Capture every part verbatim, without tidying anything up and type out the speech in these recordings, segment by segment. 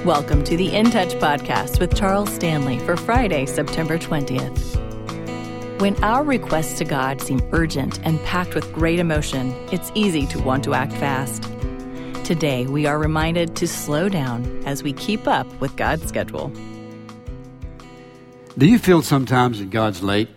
Welcome to the In Touch podcast with Charles Stanley for Friday, September twentieth. When our requests to God seem urgent and packed with great emotion, it's easy to want to act fast. Today, we are reminded to slow down as we keep up with God's schedule. Do you feel sometimes that God's late?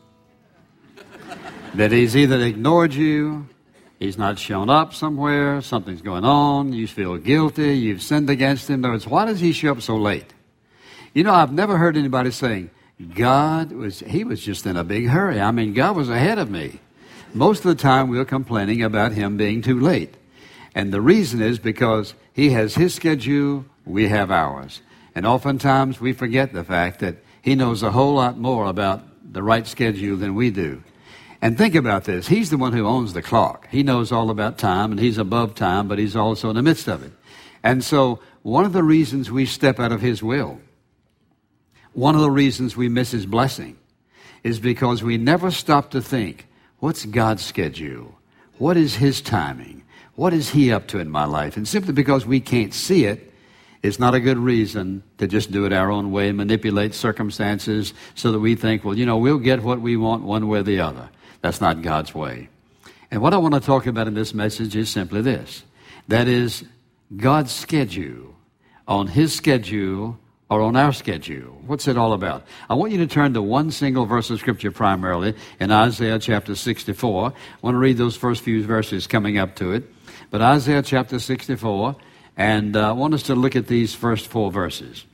That He's either ignored you, He's not shown up somewhere, something's going on, you feel guilty, you've sinned against Him. In other words, why does He show up so late? You know, I've never heard anybody saying, God was, He was just in a big hurry. I mean, God was ahead of me. Most of the time we're complaining about Him being too late. And the reason is because He has His schedule, we have ours. And oftentimes we forget the fact that He knows a whole lot more about the right schedule than we do. And think about this. He's the one who owns the clock. He knows all about time, and He's above time, but He's also in the midst of it. And so one of the reasons we step out of His will, one of the reasons we miss His blessing, is because we never stop to think, what's God's schedule? What is His timing? What is He up to in my life? And simply because we can't see it, it's not a good reason to just do it our own way, manipulate circumstances so that we think, well, you know, we'll get what we want one way or the other. That's not God's way. And what I want to talk about in this message is simply this. That is God's schedule, on His schedule or on our schedule. What's it all about? I want you to turn to one single verse of Scripture primarily in Isaiah chapter sixty-four. I want to read those first few verses coming up to it. But Isaiah chapter sixty-four, and uh, I want us to look at these first four verses.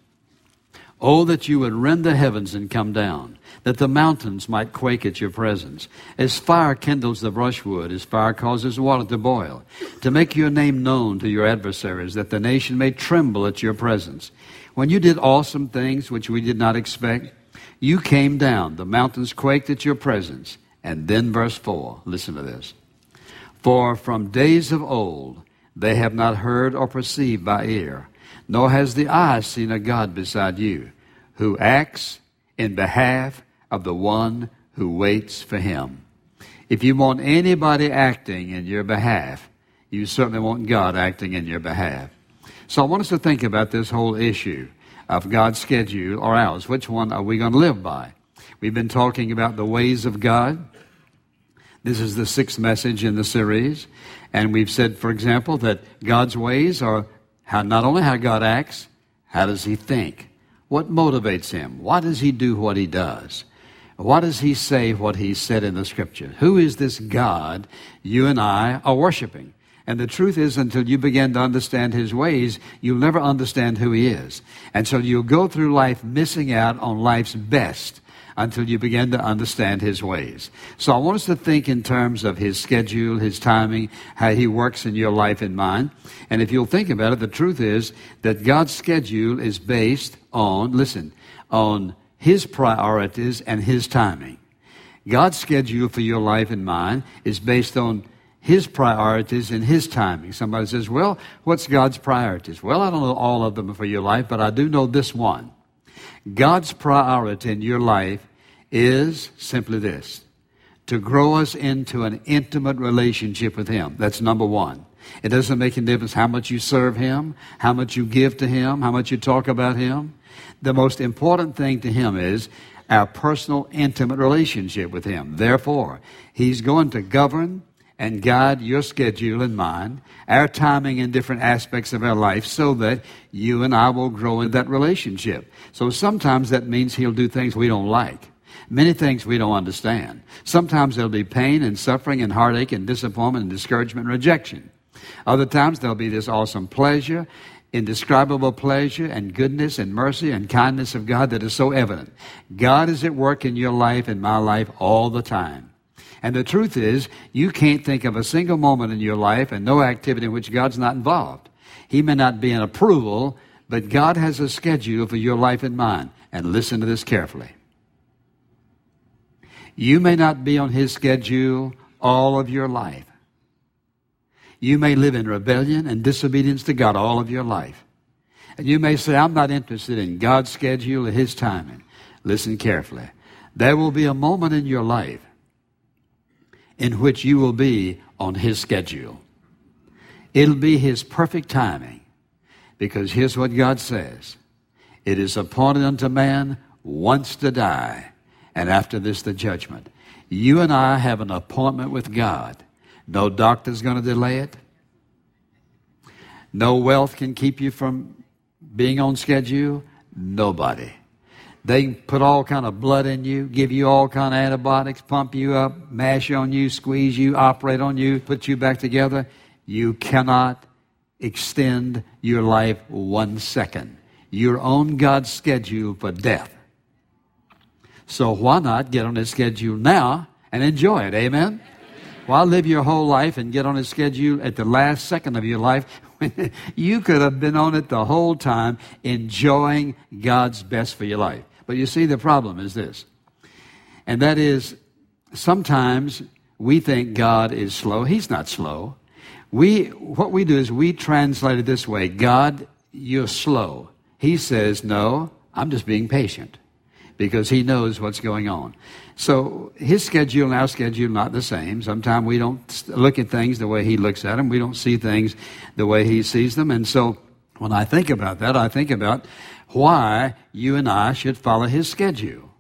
Oh, that you would rend the heavens and come down, that the mountains might quake at your presence. As fire kindles the brushwood, as fire causes water to boil, to make your name known to your adversaries, that the nation may tremble at your presence. When you did awesome things which we did not expect, you came down, the mountains quaked at your presence. And then verse four, listen to this. For from days of old they have not heard or perceived by ear, nor has the eye seen a God beside you, who acts in behalf of the one who waits for Him. If you want anybody acting in your behalf, you certainly want God acting in your behalf. So I want us to think about this whole issue of God's schedule or ours. Which one are we going to live by? We've been talking about the ways of God. This is the sixth message in the series. And we've said, for example, that God's ways are how not only how God acts, how does He think? What motivates Him? Why does He do what He does? Why does He say what He said in the Scripture? Who is this God you and I are worshiping? And the truth is, until you begin to understand His ways, you'll never understand who He is. And so you'll go through life missing out on life's best until you begin to understand His ways. So I want us to think in terms of His schedule, His timing, how He works in your life and mine. And if you'll think about it, the truth is that God's schedule is based on, listen, on His priorities and His timing. God's schedule for your life and mine is based on His priorities and His timing. Somebody says, well, what's God's priorities? Well, I don't know all of them for your life, but I do know this one. God's priority in your life is simply this: to grow us into an intimate relationship with Him. That's number one. It doesn't make any difference how much you serve Him, how much you give to Him, how much you talk about Him. The most important thing to Him is our personal, intimate relationship with Him. Therefore, He's going to govern and guide your schedule and mine, our timing in different aspects of our life, so that you and I will grow in that relationship. So sometimes that means He'll do things we don't like. Many things we don't understand. Sometimes there'll be pain and suffering and heartache and disappointment and discouragement and rejection. Other times there'll be this awesome pleasure, indescribable pleasure and goodness and mercy and kindness of God that is so evident. God is at work in your life and my life all the time. And the truth is, you can't think of a single moment in your life and no activity in which God's not involved. He may not be in approval, but God has a schedule for your life and mine. And listen to this carefully. You may not be on His schedule all of your life. You may live in rebellion and disobedience to God all of your life. And you may say, I'm not interested in God's schedule or His timing. Listen carefully. There will be a moment in your life in which you will be on His schedule. It'll be His perfect timing. Because here's what God says. It is appointed unto man once to die, and after this the judgment. You and I have an appointment with God. No doctor's going to delay it. No wealth can keep you from being on schedule. Nobody. They can put all kind of blood in you, give you all kind of antibiotics, pump you up, mash on you, squeeze you, operate on you, put you back together. You cannot extend your life one second. You're on God's schedule for death. So why not get on His schedule now and enjoy it? Amen? Why live your whole life and get on His schedule at the last second of your life when you could have been on it the whole time enjoying God's best for your life? But you see, the problem is this, and that is sometimes we think God is slow. He's not slow. We, what we do is we translate it this way: God, you're slow. He says, no, I'm just being patient, because He knows what's going on. So His schedule and our schedule are not the same. Sometimes we don't look at things the way He looks at them. We don't see things the way He sees them. And so when I think about that, I think about why you and I should follow His schedule.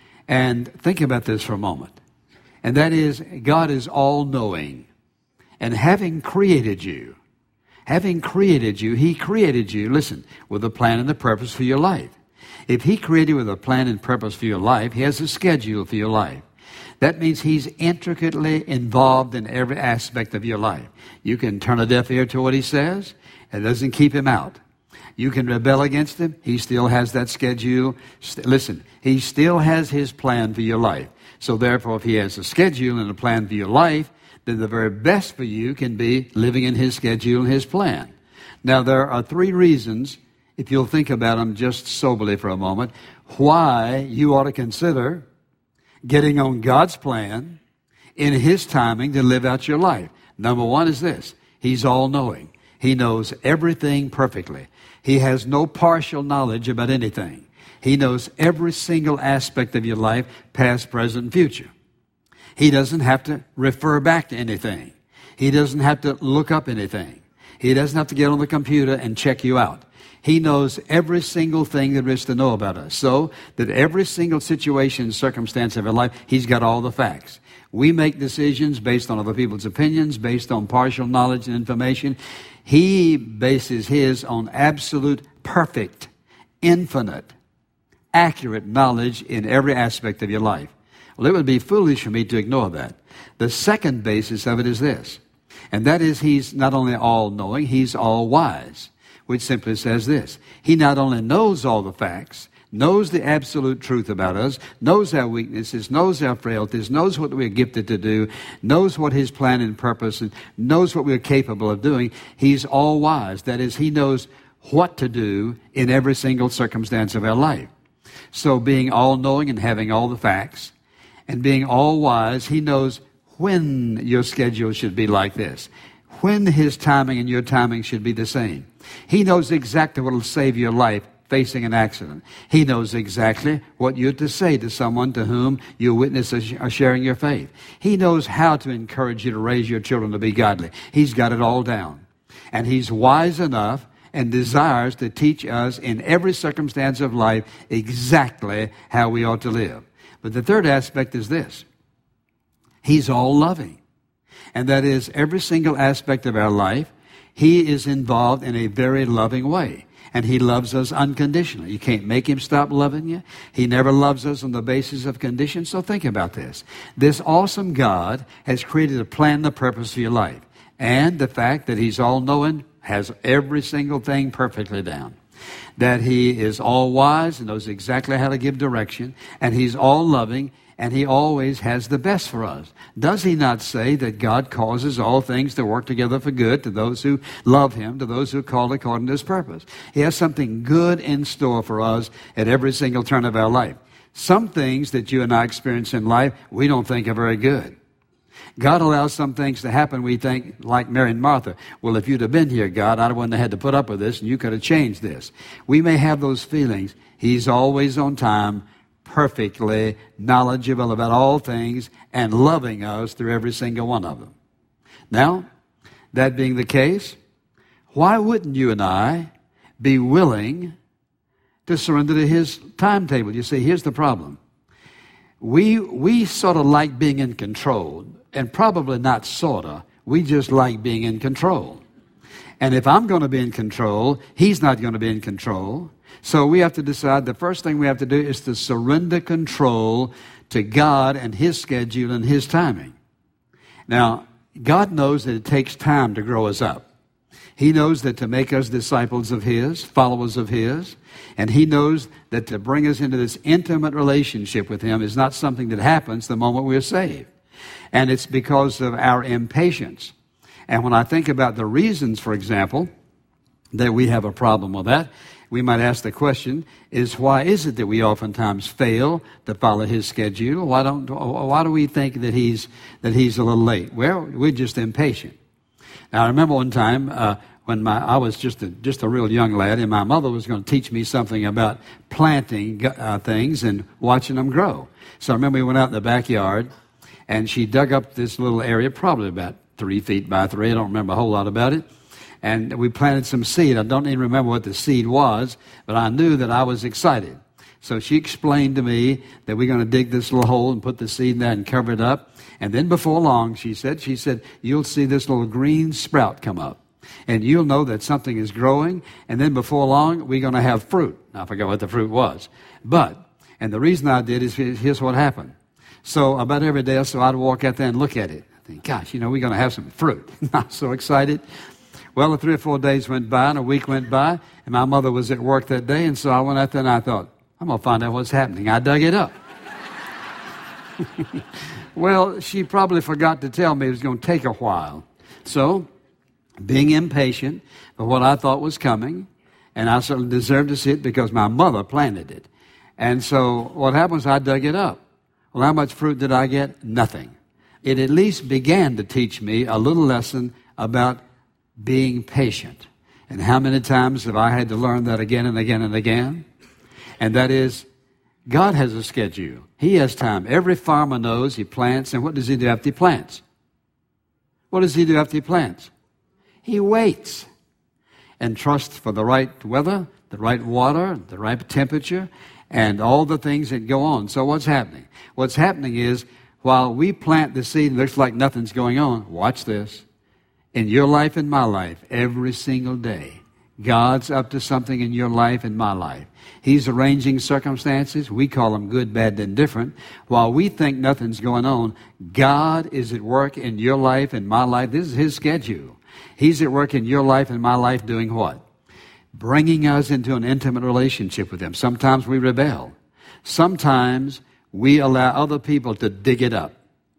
And think about this for a moment. And that is, God is all-knowing. And having created you, having created you, He created you, listen, with a plan and a purpose for your life. If He created you with a plan and purpose for your life, He has a schedule for your life. That means He's intricately involved in every aspect of your life. You can turn a deaf ear to what He says. It doesn't keep Him out. You can rebel against Him. He still has that schedule. St- listen, He still has His plan for your life. So therefore, if He has a schedule and a plan for your life, then the very best for you can be living in His schedule and His plan. Now, there are three reasons, if you'll think about them just soberly for a moment, why you ought to consider getting on God's plan in His timing to live out your life. Number one is this: He's all-knowing. He knows everything perfectly. He has no partial knowledge about anything. He knows every single aspect of your life, past, present, and future. He doesn't have to refer back to anything. He doesn't have to look up anything. He doesn't have to get on the computer and check you out. He knows every single thing there is to know about us. So that every single situation and circumstance of our life, He's got all the facts. We make decisions based on other people's opinions, based on partial knowledge and information. He bases His on absolute, perfect, infinite, accurate knowledge in every aspect of your life. Well, it would be foolish for me to ignore that. The second basis of it is this, and that is He's not only all-knowing, He's all-wise, which simply says this: He not only knows all the facts, knows the absolute truth about us, knows our weaknesses, knows our frailties, knows what we're gifted to do, knows what His plan and purpose, and knows what we're capable of doing. He's all-wise. That is, He knows what to do in every single circumstance of our life. So being all-knowing and having all the facts, and being all-wise, He knows when your schedule should be like this, when His timing and your timing should be the same. He knows exactly what will save your life facing an accident. He knows exactly what you're to say to someone to whom your witnesses are sharing your faith. He knows how to encourage you to raise your children to be godly. He's got it all down. And He's wise enough and desires to teach us in every circumstance of life exactly how we ought to live. But the third aspect is this: He's all-loving. And that is, every single aspect of our life, He is involved in a very loving way. And He loves us unconditionally. You can't make Him stop loving you. He never loves us on the basis of conditions. So think about this. This awesome God has created a plan and a purpose for your life. And the fact that He's all-knowing, has every single thing perfectly down. That He is all-wise and knows exactly how to give direction. And He's all-loving, and He always has the best for us. Does He not say that God causes all things to work together for good to those who love Him, to those who are called according to His purpose? He has something good in store for us at every single turn of our life. Some things that you and I experience in life, we don't think are very good. God allows some things to happen we think, like Mary and Martha, well, if you'd have been here, God, I wouldn't have had to put up with this, and you could have changed this. We may have those feelings. He's always on time, perfectly knowledgeable about all things, and loving us through every single one of them. Now, that being the case, why wouldn't you and I be willing to surrender to His timetable. You see, here's the problem. We, we sort of like being in control, and probably not sort of. We just like being in control. And if I'm going to be in control, He's not going to be in control. So we have to decide, the first thing we have to do is to surrender control to God and His schedule and His timing. Now, God knows that it takes time to grow us up. He knows that to make us disciples of His, followers of His, and He knows that to bring us into this intimate relationship with Him is not something that happens the moment we're saved. And it's because of our impatience. And when I think about the reasons, for example, that we have a problem with that, we might ask the question, is why is it that we oftentimes fail to follow His schedule? Why don't, why do we think that He's, that He's a little late? Well, we're just impatient. Now, I remember one time uh, when my, I was just a, just a real young lad, and my mother was going to teach me something about planting uh, things and watching them grow. So I remember we went out in the backyard, and she dug up this little area, probably about three feet by three. I don't remember a whole lot about it. And we planted some seed. I don't even remember what the seed was, but I knew that I was excited. So she explained to me that we're going to dig this little hole and put the seed in there and cover it up. And then before long, she said, she said, you'll see this little green sprout come up. And you'll know that something is growing. And then before long, we're going to have fruit. Now, I forgot what the fruit was. But, and the reason I did is, here's what happened. So about every day or so, I'd walk out there and look at it. I think, gosh, you know, we're going to have some fruit. I'm so excited. Well, three or four days went by and a week went by, and my mother was at work that day, and so I went out there and I thought, I'm going to find out what's happening. I dug it up. Well, she probably forgot to tell me it was going to take a while. So, being impatient for what I thought was coming, and I certainly deserved to see it because my mother planted it. And so what happened was I dug it up. Well, how much fruit did I get? Nothing. It at least began to teach me a little lesson about being patient. And how many times have I had to learn that again and again and again? And that is, God has a schedule. He has time. Every farmer knows he plants, and what does he do after he plants? What does he do after he plants? He waits and trusts for the right weather, the right water, the right temperature, and all the things that go on. So what's happening? What's happening is, while we plant the seed and it looks like nothing's going on, watch this. In your life and my life, every single day, God's up to something in your life and my life. He's arranging circumstances. We call them good, bad, and indifferent. While we think nothing's going on, God is at work in your life and my life. This is His schedule. He's at work in your life and my life doing what? Bringing us into an intimate relationship with Him. Sometimes we rebel. Sometimes we allow other people to dig it up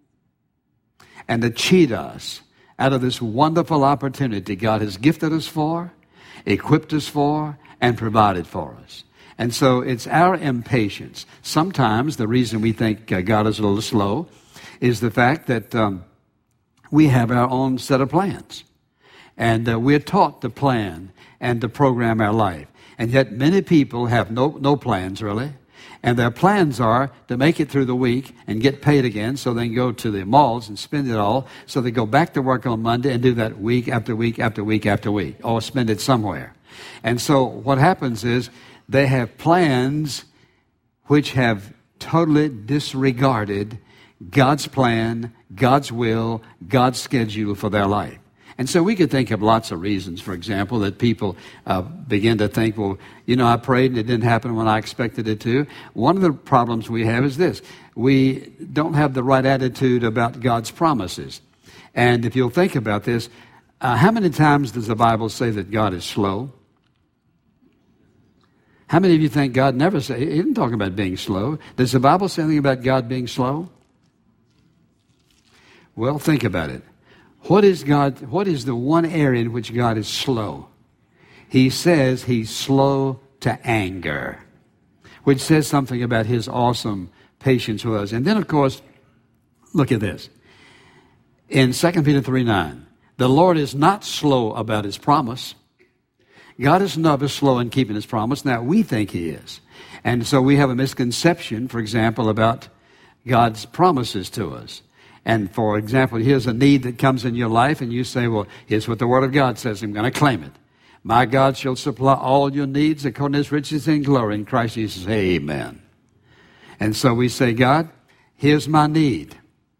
and to cheat us out of this wonderful opportunity God has gifted us for, equipped us for, and provided for us. And so it's our impatience. Sometimes the reason we think uh, God is a little slow is the fact that um, we have our own set of plans. And uh, we're taught to plan and to program our life. And yet many people have no, no plans, really. And their plans are to make it through the week and get paid again so they can go to the malls and spend it all. So they go back to work on Monday and do that week after week after week after week, or spend it somewhere. And so what happens is they have plans which have totally disregarded God's plan, God's will, God's schedule for their life. And so we could think of lots of reasons, for example, that people uh, begin to think, well, you know, I prayed and it didn't happen when I expected it to. One of the problems we have is this. We don't have the right attitude about God's promises. And if you'll think about this, uh, how many times does the Bible say that God is slow? How many of you think God never said, He didn't talk about being slow. Does the Bible say anything about God being slow? Well, think about it. What is God, what is the one area in which God is slow? He says He's slow to anger, which says something about His awesome patience with us. And then, of course, look at this. In Second Peter three nine, the Lord is not slow about His promise. God is never slow in keeping His promise. Now, we think He is. And so we have a misconception, for example, about God's promises to us. And for example, here's a need that comes in your life and you say, well, here's what the Word of God says. I'm going to claim it. My God shall supply all your needs according to his riches and glory in Christ Jesus. Amen. And so we say, God, here's my need.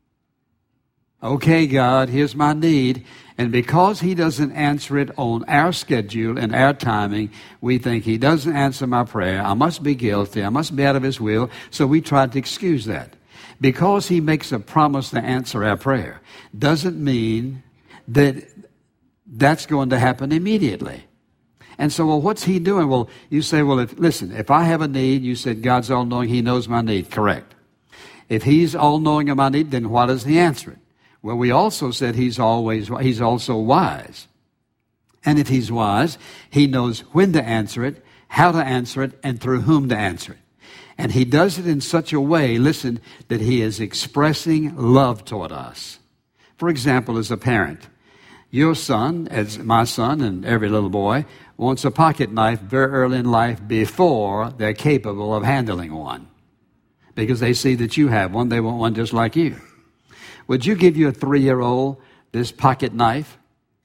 Okay, God, here's my need. And because he doesn't answer it on our schedule and our timing, we think he doesn't answer my prayer. I must be guilty. I must be out of his will. So we try to excuse that. Because he makes a promise to answer our prayer doesn't mean that that's going to happen immediately. And so, well, what's he doing? Well, you say, well, if, listen, if I have a need, you said God's all-knowing, he knows my need. Correct. If he's all-knowing of my need, then why doesn't he answer it? Well, we also said he's always, he's also wise. And if he's wise, he knows when to answer it, how to answer it, and through whom to answer it. And he does it in such a way, listen, that he is expressing love toward us. For example, as a parent, your son, as my son and every little boy, wants a pocket knife very early in life before they're capable of handling one. Because they see that you have one, they want one just like you. Would you give your three-year-old this pocket knife?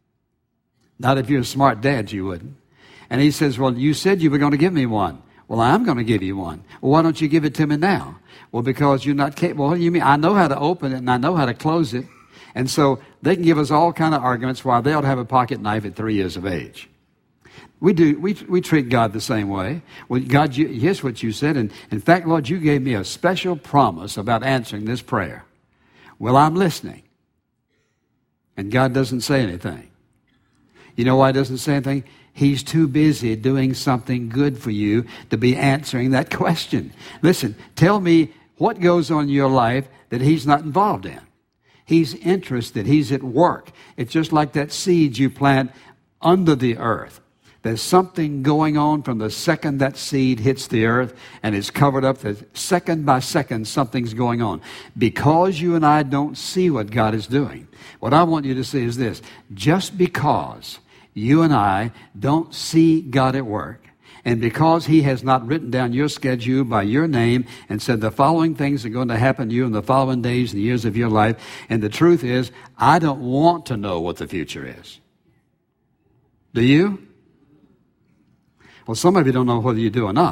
Not if you're a smart dad, you wouldn't. And he says, well, you said you were going to give me one. Well, I'm going to give you one. Well, why don't you give it to me now? Well, because you're not capable. What do you mean? I know how to open it and I know how to close it. And so they can give us all kind of arguments why they ought to have a pocket knife at three years of age. We do. We we treat God the same way. Well, God, you, here's what you said. And in fact, Lord, you gave me a special promise about answering this prayer. Well, I'm listening. And God doesn't say anything. You know why he doesn't say anything? He's too busy doing something good for you to be answering that question. Listen, tell me what goes on in your life that he's not involved in. He's interested. He's at work. It's just like that seed you plant under the earth. There's something going on from the second that seed hits the earth and is covered up. Second by second, something's going on. Because you and I don't see what God is doing, what I want you to see is this. Just because you and I don't see God at work, and because he has not written down your schedule by your name and said the following things are going to happen to you in the following days and years of your life, and the truth is, I don't want to know what the future is. Do you? Well, some of you don't know whether you do or not.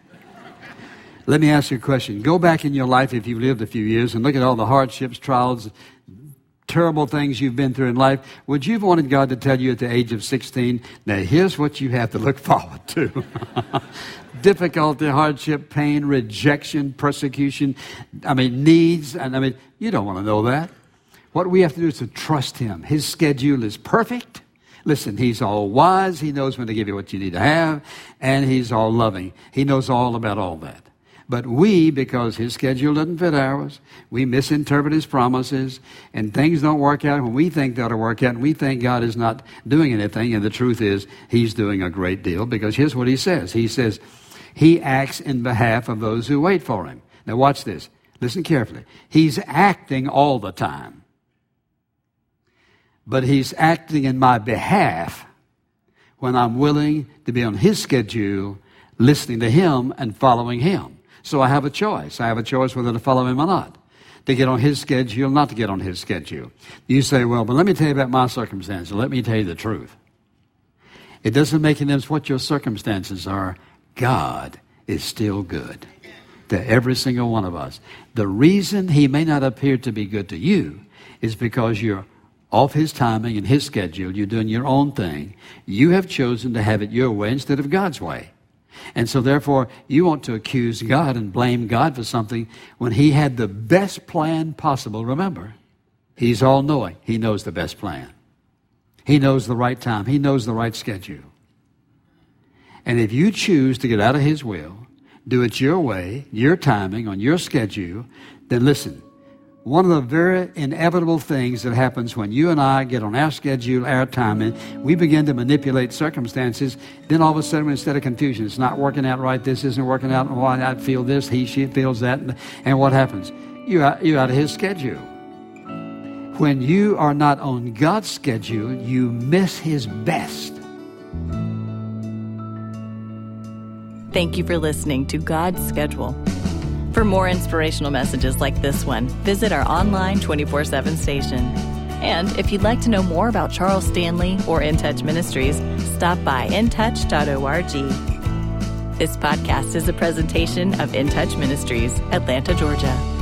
Let me ask you a question. Go back in your life if you've lived a few years and look at all the hardships, trials, terrible things you've been through in life. Would you have wanted God to tell you at the age of sixteen, now here's what you have to look forward to? Difficulty, hardship, pain, rejection, persecution, I mean, needs. And I mean, you don't want to know that. What we have to do is to trust him. His schedule is perfect. Listen, he's all wise. He knows when to give you what you need to have. And he's all loving. He knows all about all that. But we, because his schedule doesn't fit ours, we misinterpret his promises, and things don't work out when we think they ought to work out, and we think God is not doing anything, and the truth is he's doing a great deal, because here's what he says. He says, he acts in behalf of those who wait for him. Now watch this. Listen carefully. He's acting all the time. But he's acting in my behalf when I'm willing to be on his schedule, listening to him and following him. So I have a choice. I have a choice whether to follow him or not. To get on his schedule, not to get on his schedule. You say, well, but let me tell you about my circumstances. Let me tell you the truth. It doesn't make any difference what your circumstances are. God is still good to every single one of us. The reason he may not appear to be good to you is because you're off his timing and his schedule. You're doing your own thing. You have chosen to have it your way instead of God's way. And so therefore, you want to accuse God and blame God for something when he had the best plan possible. Remember, he's all-knowing. He knows the best plan. He knows the right time. He knows the right schedule. And if you choose to get out of his will, do it your way, your timing, on your schedule, then listen, one of the very inevitable things that happens when you and I get on our schedule, our timing, we begin to manipulate circumstances. Then all of a sudden, instead of confusion, it's not working out right, this isn't working out, why I feel this, he, she feels that. And what happens? You're out, you're out of his schedule. When you are not on God's schedule, you miss his best. Thank you for listening to God's Schedule. For more inspirational messages like this one, visit our online twenty-four seven station. And if you'd like to know more about Charles Stanley or In Touch Ministries, stop by in touch dot org. This podcast is a presentation of In Touch Ministries, Atlanta, Georgia.